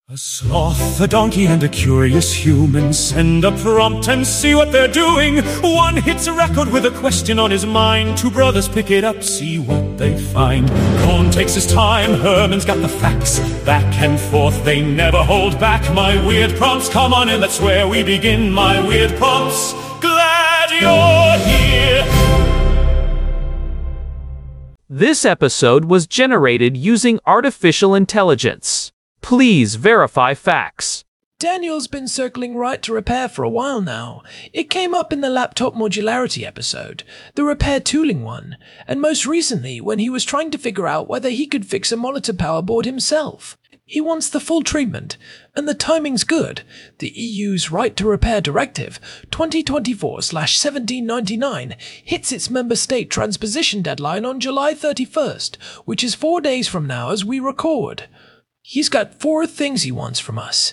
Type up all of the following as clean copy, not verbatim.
A sloth, a donkey, and a curious human send a prompt and see what they're doing. One hits a record with a question on his mind. Two brothers pick it up, see what they find. Cohn takes his time, Herman's got the facts. Back and forth, they never hold back. My weird prompts, come on in, that's where we begin. My weird prompts, glad you're here. This episode was generated using artificial intelligence. Please verify facts. Daniel's been circling right to repair for a while now. It came up in the laptop modularity episode, the repair tooling one, and most recently when he was trying to figure out whether he could fix a monitor power board himself. He wants the full treatment, and the timing's good. The EU's Right to Repair Directive 2024/1799 hits its member state transposition deadline on July 31st, which is 4 days from now as we record. He's got 4 things he wants from us.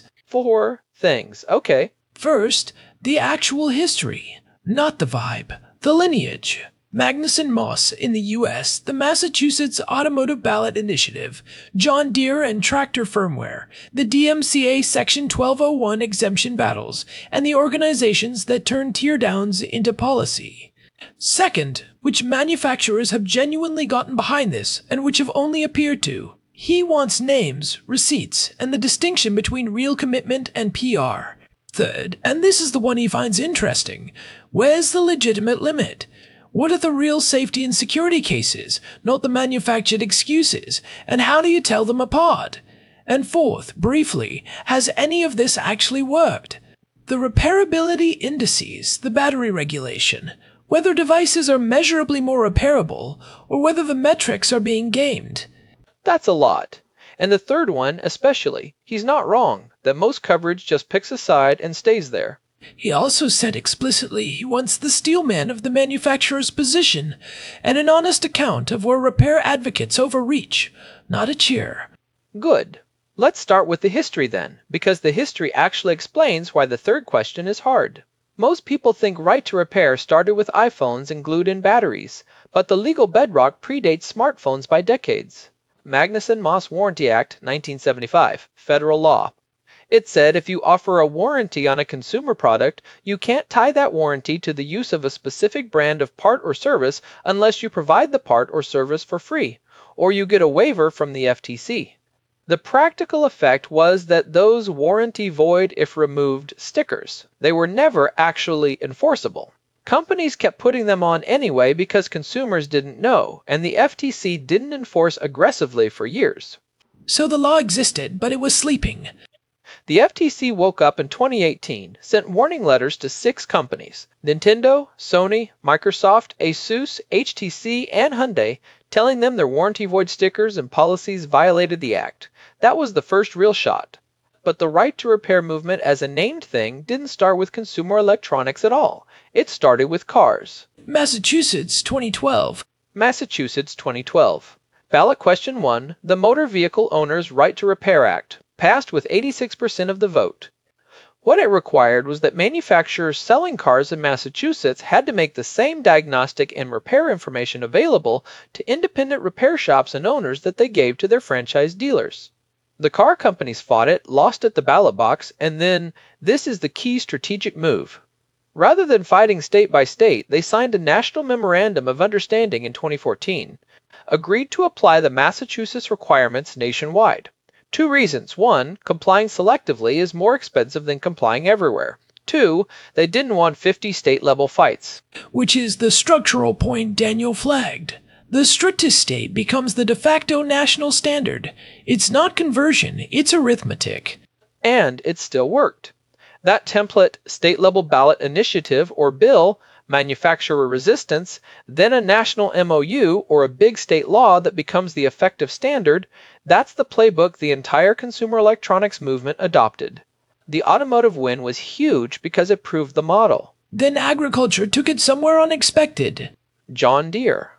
4 things, okay. First, the actual history, not the vibe, the lineage. Magnuson Moss in the US, the Massachusetts Automotive Ballot Initiative, John Deere and Tractor Firmware, the DMCA Section 1201 exemption battles, and the organizations that turn teardowns into policy. Second, which manufacturers have genuinely gotten behind this and which have only appeared to. He wants names, receipts, and the distinction between real commitment and PR. Third, and this is the one he finds interesting, where's the legitimate limit? What are the real safety and security cases, not the manufactured excuses, and how do you tell them apart? And fourth, briefly, has any of this actually worked? The repairability indices, the battery regulation, whether devices are measurably more repairable, or whether the metrics are being gamed. That's a lot. And the third one especially. He's not wrong, that most coverage just picks a side and stays there. He also said explicitly he wants the steelman of the manufacturer's position, and an honest account of where repair advocates overreach, not a cheer. Good. Let's start with the history then, because the history actually explains why the third question is hard. Most people think right to repair started with iPhones and glued-in batteries, but the legal bedrock predates smartphones by decades. Magnuson-Moss Warranty Act, 1975, federal law. It said if you offer a warranty on a consumer product, you can't tie that warranty to the use of a specific brand of part or service unless you provide the part or service for free, or you get a waiver from the FTC. The practical effect was that those warranty void if removed stickers. They were never actually enforceable. Companies kept putting them on anyway because consumers didn't know, and the FTC didn't enforce aggressively for years. So the law existed, but it was sleeping. The FTC woke up in 2018, sent warning letters to 6 companies, Nintendo, Sony, Microsoft, Asus, HTC, and Hyundai, telling them their warranty void stickers and policies violated the act. That was the first real shot. But the right to repair movement as a named thing didn't start with consumer electronics at all. It started with cars. Massachusetts, 2012. Massachusetts, 2012. Ballot question 1, the Motor Vehicle Owners' Right to Repair Act, passed with 86% of the vote. What it required was that manufacturers selling cars in Massachusetts had to make the same diagnostic and repair information available to independent repair shops and owners that they gave to their franchise dealers. The car companies fought it, lost at the ballot box, and then, this is the key strategic move. Rather than fighting state by state, they signed a National Memorandum of Understanding in 2014, agreed to apply the Massachusetts requirements nationwide. 2 reasons. 1, complying selectively is more expensive than complying everywhere. 2, they didn't want 50 state-level fights. Which is the structural point Daniel flagged. The strictest state becomes the de facto national standard. It's not conversion, it's arithmetic. And it still worked. That template, state-level ballot initiative or bill, manufacturer resistance, then a national MOU or a big state law that becomes the effective standard, that's the playbook the entire consumer electronics movement adopted. The automotive win was huge because it proved the model. Then agriculture took it somewhere unexpected. John Deere.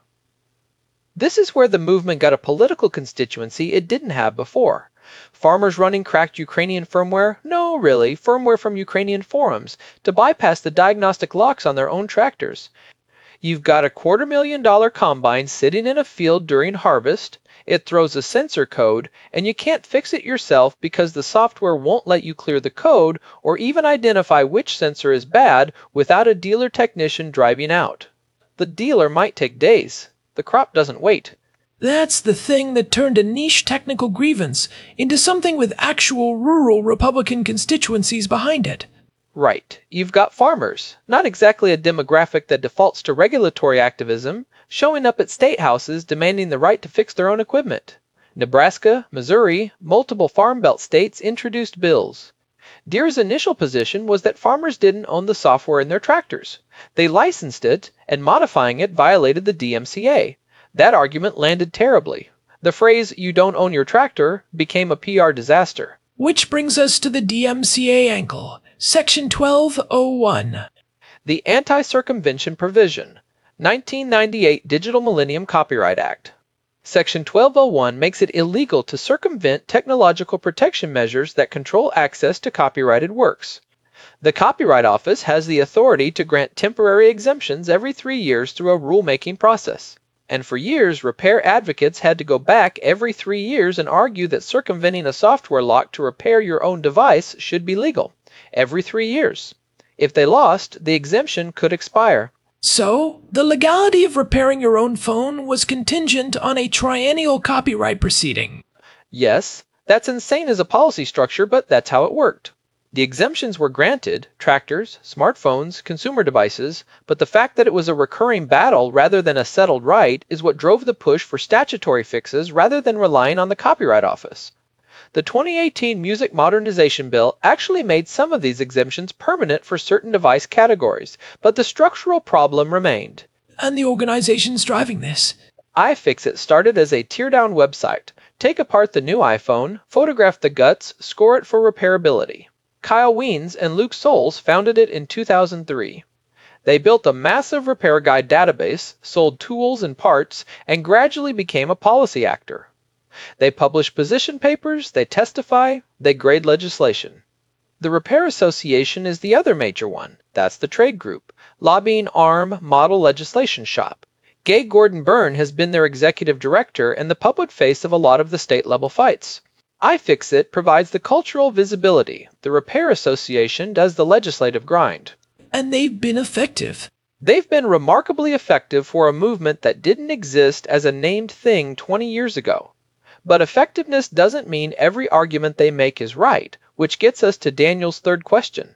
This is where the movement got a political constituency it didn't have before. Farmers running cracked Ukrainian firmware? No, really, firmware from Ukrainian forums to bypass the diagnostic locks on their own tractors. You've got a $250,000 combine sitting in a field during harvest, it throws a sensor code, and you can't fix it yourself because the software won't let you clear the code or even identify which sensor is bad without a dealer technician driving out. The dealer might take days. The crop doesn't wait. That's the thing that turned a niche technical grievance into something with actual rural Republican constituencies behind it. Right. You've got farmers, not exactly a demographic that defaults to regulatory activism, showing up at state houses demanding the right to fix their own equipment. Nebraska, Missouri, multiple Farm Belt states introduced bills. Deere's initial position was that farmers didn't own the software in their tractors. They licensed it, and modifying it violated the DMCA. That argument landed terribly. The phrase, "you don't own your tractor," became a PR disaster. Which brings us to the DMCA angle, Section 1201. The Anti-Circumvention Provision, 1998 Digital Millennium Copyright Act. Section 1201 makes it illegal to circumvent technological protection measures that control access to copyrighted works. The Copyright Office has the authority to grant temporary exemptions every 3 years through a rulemaking process. And for years, repair advocates had to go back every 3 years and argue that circumventing a software lock to repair your own device should be legal. Every 3 years. If they lost, the exemption could expire. So, the legality of repairing your own phone was contingent on a triennial copyright proceeding. Yes, that's insane as a policy structure, but that's how it worked. The exemptions were granted, tractors, smartphones, consumer devices, but the fact that it was a recurring battle rather than a settled right is what drove the push for statutory fixes rather than relying on the Copyright Office. The 2018 Music Modernization Bill actually made some of these exemptions permanent for certain device categories, but the structural problem remained. And the organizations driving this. iFixit started as a teardown website. Take apart the new iPhone, photograph the guts, score it for repairability. Kyle Wiens and Luke Souls founded it in 2003. They built a massive repair guide database, sold tools and parts, and gradually became a policy actor. They publish position papers, they testify, they grade legislation. The Repair Association is the other major one. That's the trade group, lobbying ARM model legislation shop. Gay Gordon Byrne has been their executive director and the public face of a lot of the state-level fights. iFixit provides the cultural visibility. The Repair Association does the legislative grind. And they've been effective. They've been remarkably effective for a movement that didn't exist as a named thing 20 years ago. But effectiveness doesn't mean every argument they make is right, which gets us to Daniel's third question.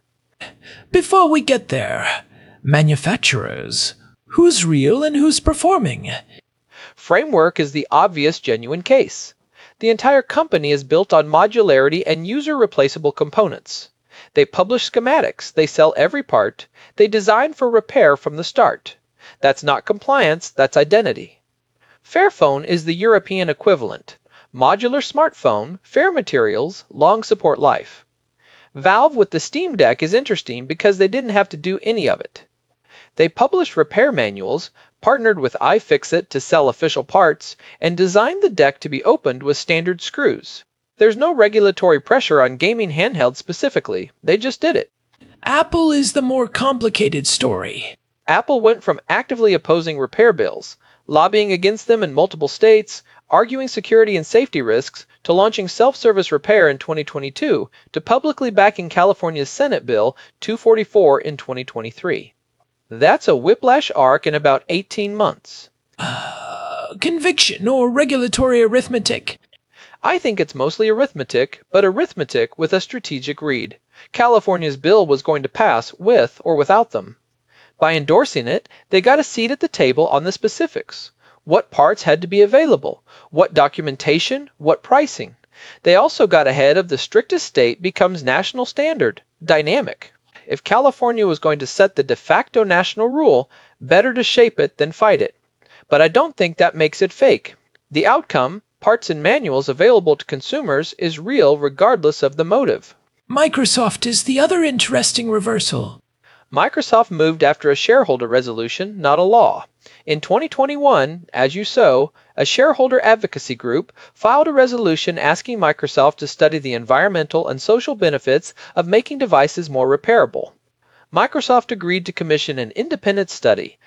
Before we get there, manufacturers. Who's real and who's performing? Framework is the obvious genuine case. The entire company is built on modularity and user-replaceable components. They publish schematics, they sell every part, they design for repair from the start. That's not compliance, that's identity. Fairphone is the European equivalent. Modular smartphone, fair materials, long support life. Valve with the Steam Deck is interesting because they didn't have to do any of it. They published repair manuals, partnered with iFixit to sell official parts, and designed the deck to be opened with standard screws. There's no regulatory pressure on gaming handhelds specifically, they just did it. Apple is the more complicated story. Apple went from actively opposing repair bills, lobbying against them in multiple states, arguing security and safety risks, to launching self-service repair in 2022, to publicly backing California's Senate Bill 244 in 2023. That's a whiplash arc in about 18 months. Conviction or regulatory arithmetic. I think it's mostly arithmetic, but arithmetic with a strategic read. California's bill was going to pass with or without them. By endorsing it, they got a seat at the table on the specifics. What parts had to be available? What documentation? What pricing? They also got ahead of the strictest state becomes national standard, dynamic. If California was going to set the de facto national rule, better to shape it than fight it. But I don't think that makes it fake. The outcome, parts and manuals available to consumers, is real regardless of the motive. Microsoft is the other interesting reversal. Microsoft moved after a shareholder resolution, not a law. In 2021, as you saw, a shareholder advocacy group filed a resolution asking Microsoft to study the environmental and social benefits of making devices more repairable. Microsoft agreed to commission an independent study,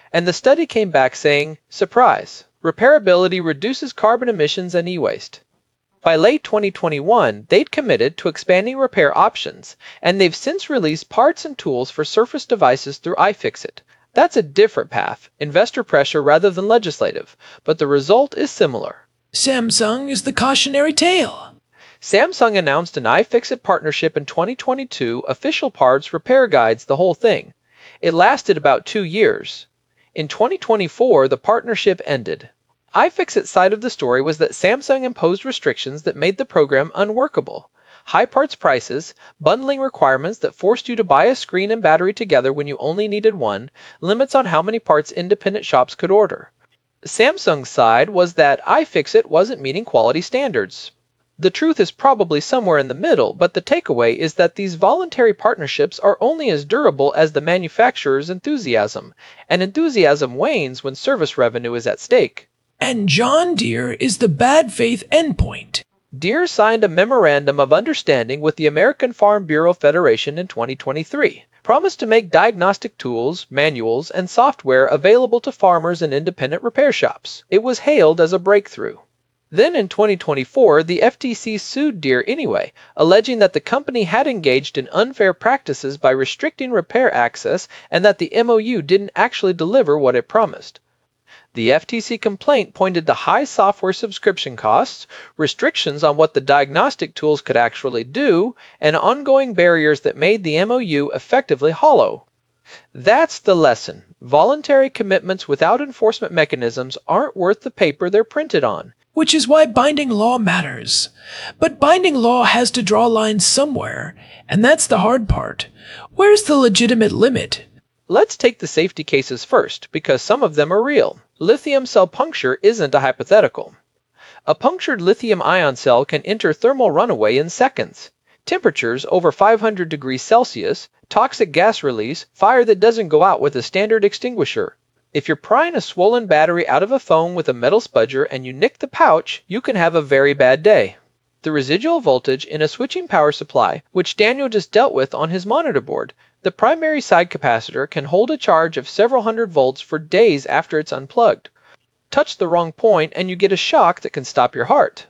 And the study came back saying, surprise, repairability reduces carbon emissions and e-waste. By late 2021, they'd committed to expanding repair options, and they've since released parts and tools for Surface devices through iFixit. That's a different path, investor pressure rather than legislative, but the result is similar. Samsung is the cautionary tale. Samsung announced an iFixit partnership in 2022, official parts, repair guides, the whole thing. It lasted about 2 years. In 2024, the partnership ended. iFixit's side of the story was that Samsung imposed restrictions that made the program unworkable. High parts prices, bundling requirements that forced you to buy a screen and battery together when you only needed one, limits on how many parts independent shops could order. Samsung's side was that iFixit wasn't meeting quality standards. The truth is probably somewhere in the middle, but the takeaway is that these voluntary partnerships are only as durable as the manufacturer's enthusiasm, and enthusiasm wanes when service revenue is at stake. And John Deere is the bad faith endpoint. Deere signed a Memorandum of Understanding with the American Farm Bureau Federation in 2023, promised to make diagnostic tools, manuals, and software available to farmers and independent repair shops. It was hailed as a breakthrough. Then in 2024, the FTC sued Deere anyway, alleging that the company had engaged in unfair practices by restricting repair access and that the MOU didn't actually deliver what it promised. The FTC complaint pointed to high software subscription costs, restrictions on what the diagnostic tools could actually do, and ongoing barriers that made the MOU effectively hollow. That's the lesson. Voluntary commitments without enforcement mechanisms aren't worth the paper they're printed on. Which is why binding law matters. But binding law has to draw lines somewhere, and that's the hard part. Where's the legitimate limit? Let's take the safety cases first, because some of them are real. Lithium cell puncture isn't a hypothetical. A punctured lithium-ion cell can enter thermal runaway in seconds. Temperatures over 500 degrees Celsius, toxic gas release, fire that doesn't go out with a standard extinguisher. If you're prying a swollen battery out of a phone with a metal spudger and you nick the pouch, you can have a very bad day. The residual voltage in a switching power supply, which Daniel just dealt with on his monitor board, the primary side capacitor can hold a charge of several hundred volts for days after it's unplugged. Touch the wrong point and you get a shock that can stop your heart.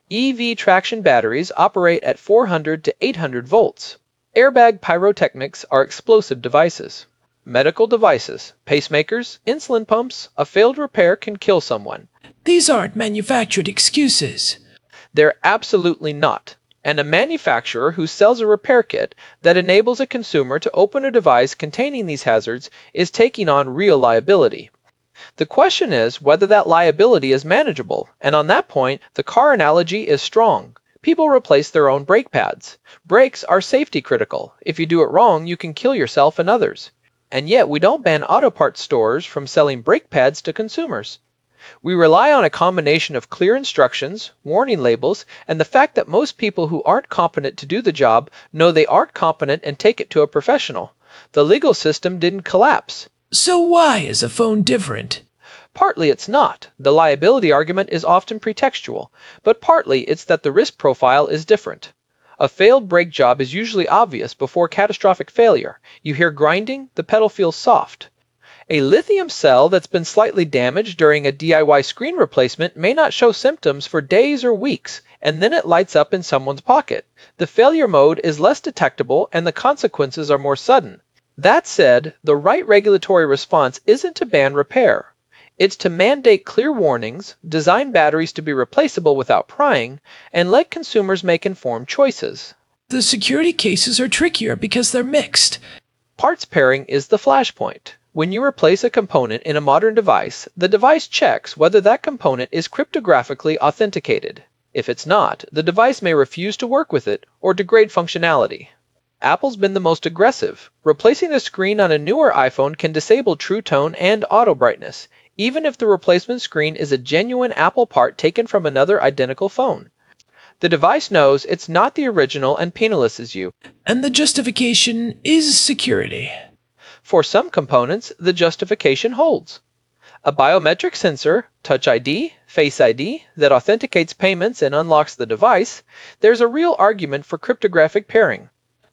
EV traction batteries operate at 400 to 800 volts. Airbag pyrotechnics are explosive devices. Medical devices, pacemakers, insulin pumps, a failed repair can kill someone. These aren't manufactured excuses. They're absolutely not. And a manufacturer who sells a repair kit that enables a consumer to open a device containing these hazards is taking on real liability. The question is whether that liability is manageable, and on that point, the car analogy is strong. People replace their own brake pads. Brakes are safety critical. If you do it wrong, you can kill yourself and others. And yet we don't ban auto parts stores from selling brake pads to consumers. We rely on a combination of clear instructions, warning labels, and the fact that most people who aren't competent to do the job know they aren't competent and take it to a professional. The legal system didn't collapse. So why is a phone different? Partly it's not. The liability argument is often pretextual, but partly it's that the risk profile is different. A failed brake job is usually obvious before catastrophic failure. You hear grinding, the pedal feels soft. A lithium cell that's been slightly damaged during a DIY screen replacement may not show symptoms for days or weeks, and then it lights up in someone's pocket. The failure mode is less detectable and the consequences are more sudden. That said, the right regulatory response isn't to ban repair. It's to mandate clear warnings, design batteries to be replaceable without prying, and let consumers make informed choices. The security cases are trickier because they're mixed. Parts pairing is the flashpoint. When you replace a component in a modern device, the device checks whether that component is cryptographically authenticated. If it's not, the device may refuse to work with it or degrade functionality. Apple's been the most aggressive. Replacing the screen on a newer iPhone can disable True Tone and auto brightness, even if the replacement screen is a genuine Apple part taken from another identical phone. The device knows it's not the original and penalizes you. And the justification is security. For some components, the justification holds. A biometric sensor, Touch ID, Face ID, that authenticates payments and unlocks the device, there's a real argument for cryptographic pairing.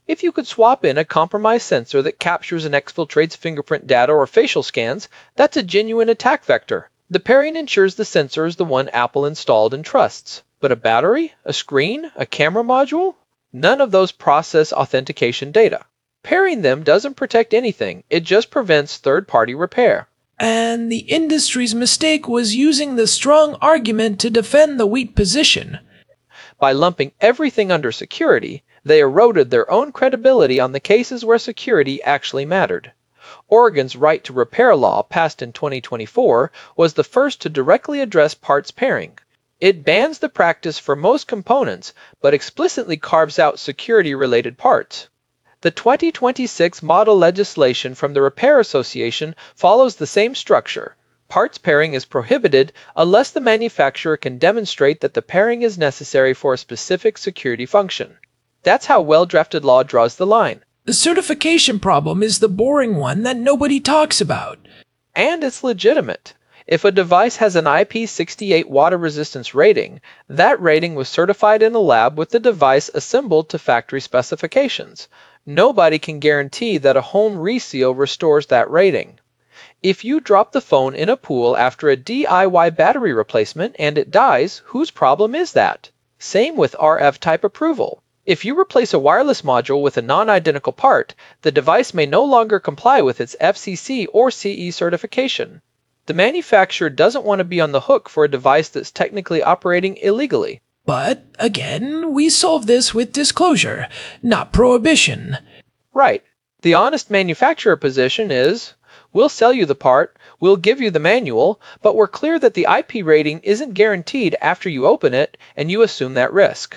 If you could swap in a compromised sensor that captures and exfiltrates fingerprint data or facial scans, that's a genuine attack vector. The pairing ensures the sensor is the one Apple installed and trusts. But a battery, a screen, a camera module? None of those process authentication data. Pairing them doesn't protect anything, it just prevents third-party repair. And the industry's mistake was using the strong argument to defend the weak position. By lumping everything under security, they eroded their own credibility on the cases where security actually mattered. Oregon's right to repair law, passed in 2024, was the first to directly address parts pairing. It bans the practice for most components, but explicitly carves out security-related parts. The 2026 model legislation from the Repair Association follows the same structure. Parts pairing is prohibited unless the manufacturer can demonstrate that the pairing is necessary for a specific security function. That's how well-drafted law draws the line. The certification problem is the boring one that nobody talks about. And it's legitimate. If a device has an IP68 water resistance rating, that rating was certified in a lab with the device assembled to factory specifications. Nobody can guarantee that a home reseal restores that rating. If you drop the phone in a pool after a DIY battery replacement and it dies, whose problem is that? Same with RF type approval. If you replace a wireless module with a non-identical part, the device may no longer comply with its FCC or CE certification. The manufacturer doesn't want to be on the hook for a device that's technically operating illegally. But, again, we solve this with disclosure, not prohibition. Right. The honest manufacturer position is, we'll sell you the part, we'll give you the manual, but we're clear that the IP rating isn't guaranteed after you open it, and you assume that risk.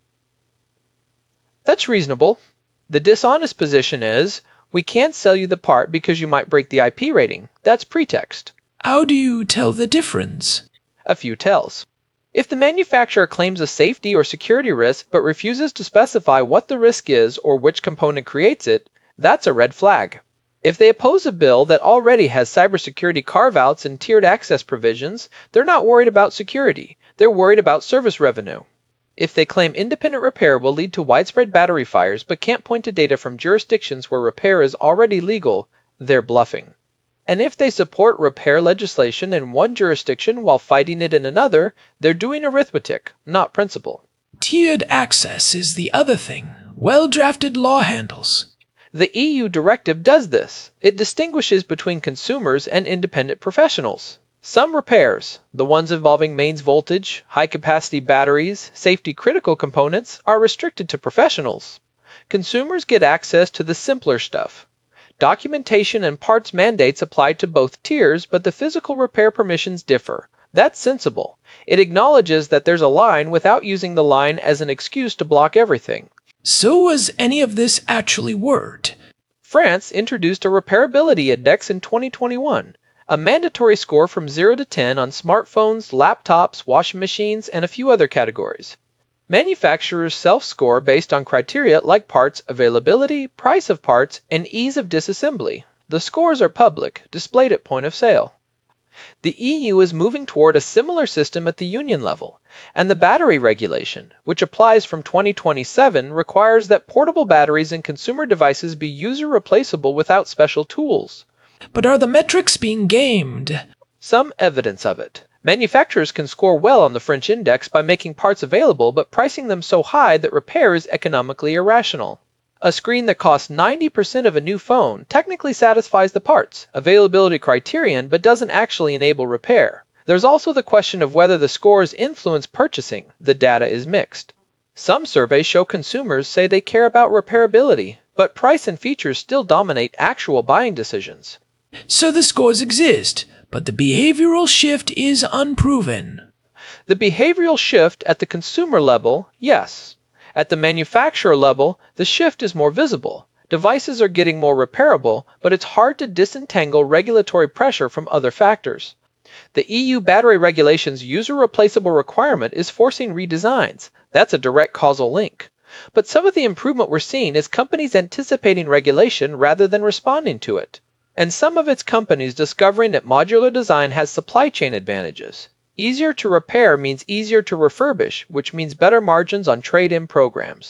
That's reasonable. The dishonest position is, we can't sell you the part because you might break the IP rating. That's pretext. How do you tell the difference? A few tells. If the manufacturer claims a safety or security risk but refuses to specify what the risk is or which component creates it, that's a red flag. If they oppose a bill that already has cybersecurity carve-outs and tiered access provisions, they're not worried about security. They're worried about service revenue. If they claim independent repair will lead to widespread battery fires but can't point to data from jurisdictions where repair is already legal, they're bluffing. And if they support repair legislation in one jurisdiction while fighting it in another, they're doing arithmetic, not principle. Tiered access is the other thing. Well-drafted law handles. The EU directive does this. It distinguishes between consumers and independent professionals. Some repairs, the ones involving mains voltage, high-capacity batteries, safety-critical components, are restricted to professionals. Consumers get access to the simpler stuff. Documentation and parts mandates apply to both tiers, but the physical repair permissions differ. That's sensible. It acknowledges that there's a line without using the line as an excuse to block everything. So was any of this actually worked? France introduced a repairability index in 2021, a mandatory score from 0 to 10 on smartphones, laptops, washing machines, and a few other categories. Manufacturers self-score based on criteria like parts availability, price of parts, and ease of disassembly. The scores are public, displayed at point of sale. The EU is moving toward a similar system at the union level, and the battery regulation, which applies from 2027, requires that portable batteries in consumer devices be user-replaceable without special tools. But are the metrics being gamed? Some evidence of it. Manufacturers can score well on the French index by making parts available but pricing them so high that repair is economically irrational. A screen that costs 90% of a new phone technically satisfies the parts availability criterion but doesn't actually enable repair. There's also the question of whether the scores influence purchasing. The data is mixed. Some surveys show consumers say they care about repairability, but price and features still dominate actual buying decisions. So the scores exist, but the behavioral shift is unproven. The behavioral shift at the consumer level, yes. At the manufacturer level, the shift is more visible. Devices are getting more repairable, but it's hard to disentangle regulatory pressure from other factors. The EU battery regulation's user-replaceable requirement is forcing redesigns. That's a direct causal link. But some of the improvement we're seeing is companies anticipating regulation rather than responding to it. And some of its companies discovering that modular design has supply chain advantages. Easier to repair means easier to refurbish, which means better margins on trade-in programs.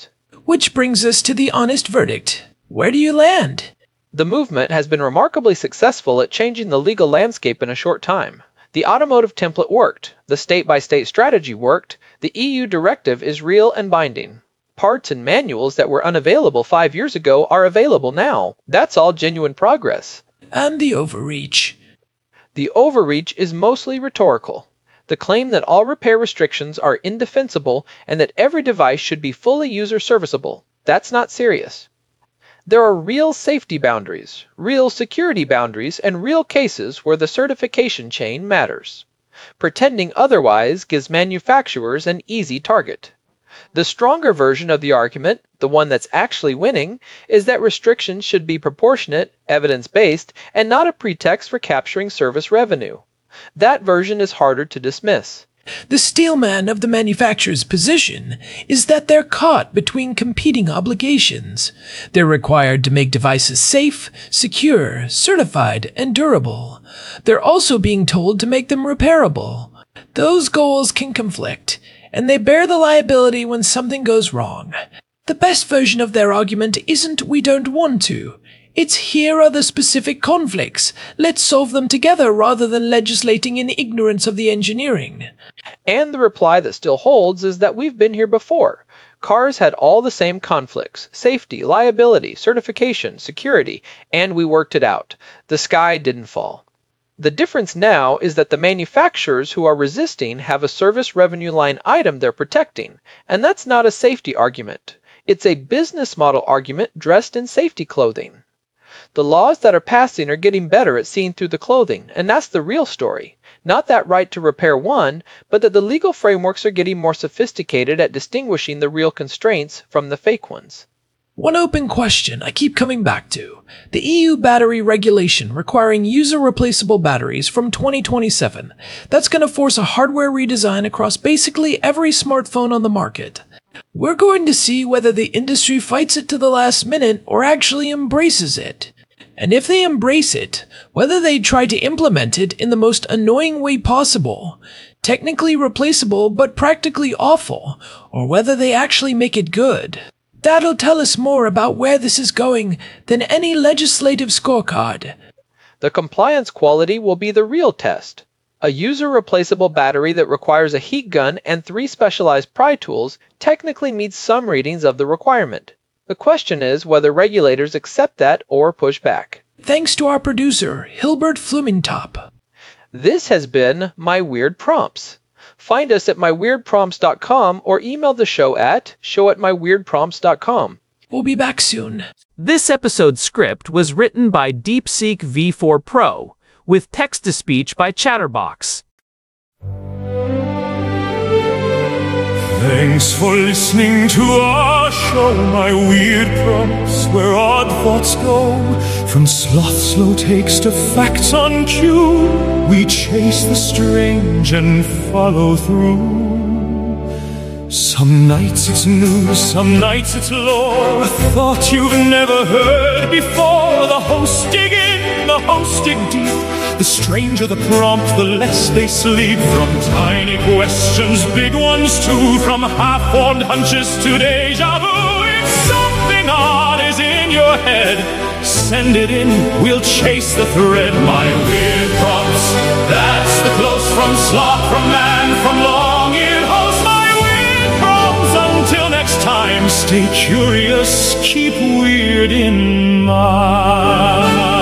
Which brings us to the honest verdict. Where do you land? The movement has been remarkably successful at changing the legal landscape in a short time. The automotive template worked, the state-by-state strategy worked, the EU directive is real and binding. Parts and manuals that were unavailable 5 years ago are available now. That's all genuine progress. And the overreach. The overreach is mostly rhetorical. The claim that all repair restrictions are indefensible and that every device should be fully user-serviceable. That's not serious. There are real safety boundaries, real security boundaries, and real cases where the certification chain matters. Pretending otherwise gives manufacturers an easy target. The stronger version of the argument, the one that's actually winning, is that restrictions should be proportionate, evidence-based, and not a pretext for capturing service revenue. That version is harder to dismiss. The steelman of the manufacturer's position is that they're caught between competing obligations. They're required to make devices safe, secure, certified, and durable. They're also being told to make them repairable. Those goals can conflict, and they bear the liability when something goes wrong. The best version of their argument isn't "we don't want to." It's "here are the specific conflicts. Let's solve them together rather than legislating in ignorance of the engineering." And the reply that still holds is that we've been here before. Cars had all the same conflicts: safety, liability, certification, security, and we worked it out. The sky didn't fall. The difference now is that the manufacturers who are resisting have a service revenue line item they're protecting, and that's not a safety argument. It's a business model argument dressed in safety clothing. The laws that are passing are getting better at seeing through the clothing, and that's the real story. Not that right to repair one, but that the legal frameworks are getting more sophisticated at distinguishing the real constraints from the fake ones. One open question I keep coming back to. The EU battery regulation requiring user-replaceable batteries from 2027. That's going to force a hardware redesign across basically every smartphone on the market. We're going to see whether the industry fights it to the last minute or actually embraces it. And if they embrace it, whether they try to implement it in the most annoying way possible, technically replaceable but practically awful, or whether they actually make it good. That'll tell us more about where this is going than any legislative scorecard. The compliance quality will be the real test. A user-replaceable battery that requires a heat gun and 3 specialized pry tools technically meets some readings of the requirement. The question is whether regulators accept that or push back. Thanks to our producer, Hilbert Flumintop. This has been My Weird Prompts. Find us at myweirdprompts.com or email the show at show@myweirdprompts.com. We'll be back soon. This episode's script was written by DeepSeek V4 Pro, with text-to-speech by Chatterbox. Thanks for listening to our show, My Weird Prompts, where odd thoughts go. From sloth slow takes to facts on cue, we chase the strange and follow through. Some nights it's news, some nights it's lore, a thought you've never heard before. The hosts dig in, the hosts dig deep. The stranger the prompt, the less they sleep. From tiny questions, big ones too. From half-formed hunches to deja vu. If something odd is in your head, send it in, we'll chase the thread. My Weird Prompts, that's the close from sloth, from man, from long-eared host. My Weird Prompts, until next time, stay curious, keep weird in mind.